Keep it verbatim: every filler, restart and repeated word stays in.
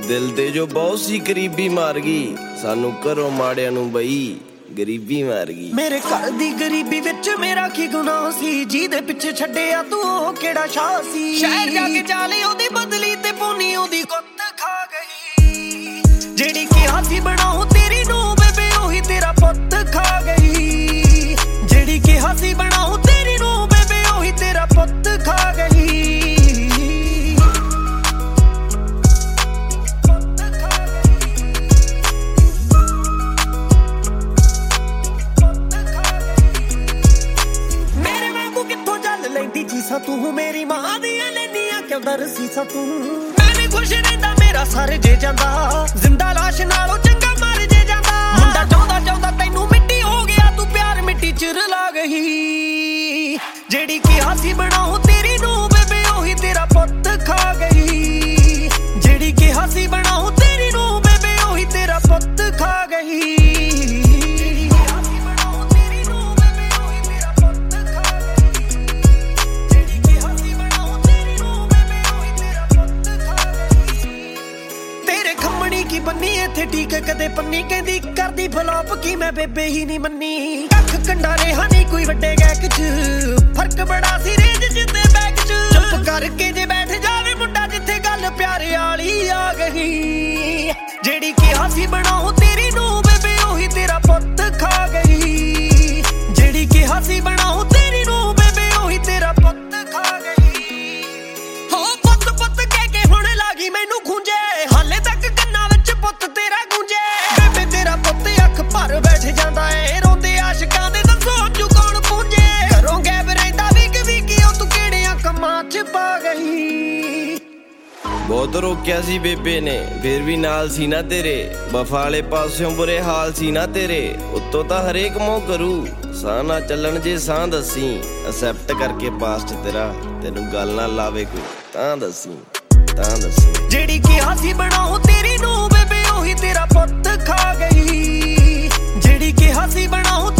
दिल ते जो बहुत सी गरीबी मार गई सानू घरों माड़िया नू बई गरीबी मार गई। मेरे घर दी गरीबी विच मेरा की गुनाह सी, जिहदे पिछे छड्डिया तू ओह केड़ा शाह सी। शहर जाके चाले ओदी बदली ते पोनी ओदी कुत्त खा गई, जेड़ी किहा सी बनाऊं तेरी नू बेबे ओही तेरा पुत्त खा गई, जेड़ी किहा सी बनाऊं तेरी नू बेबे ओही तेरा पुत्त खा गई। सा तू मेरी मां दी लेनिया क्यों दरसी सा तू, मैं नहीं खुश रहंदा मेरा सर जे जांदा, जिंदा लाश नालों चंगा मर जे जांदा। मुंडा चाहंदा चाहंदा तैनू मिट्टी हो गया, तू प्यार मिट्टी च रला गई, जेड़ी किहा सी बनाऊं तेरी नू बेबे ओही तेरा पुत्त खा गई, जेड़ी किहा सी बनाऊं तेरी नू बेबे ओही तेरा पुत्त खा गई। की बन्नी इत्थे ठीक कदे पन्नी कहंदी करदी फ्लॉप की मैं बेबे ही नहीं मन्नी, कख कंडा रेहा नहीं कोई वड्डे गैक च, फर्क बड़ा सी रेंज च ते बैक च। चुप करके जे बैठ जावे मुंडा जिथे गल प्यारे वाली आ गई, जेड़ी किहा सी बनाऊं तेरी नू बेबे ओही तेरा पुत्त खा गई, जेड़ी किहा सी बनाऊं तेरी नू बेबे ओही तेरा पुत्त खा गई। हो पुत्त पुत्त कह के हुण लागी मैनू खूंजे, हाले तक पुत्त तेरा गूंजे, बेबे तेरा पुत्त अख भर बैठ जांदा ऐ, रोंदे आशिकां दे दसो अजू कौन पूंजे, घरों गैब रहिंदा विक विक ओ तू किहड़ियां कम्मां च पा गई। बहुत रोकिया सी बेबे ने फिर भी नाल सी ना तेरे, वफा वाले पास्यों बुरे हाल सी ना तेरे, उत्तों तां हरेक मोह करू साह ना चलन जे साह दसी, एक्सेप्ट करके पास्ट तेरा तेनू गल ना लावे कोई तां दसी तां दसी, जेड़ी किहा सी बनाऊं तेरी नू बेबे ओही तेरा पुत्त खा गई, जेड़ी किहा सी बनाऊं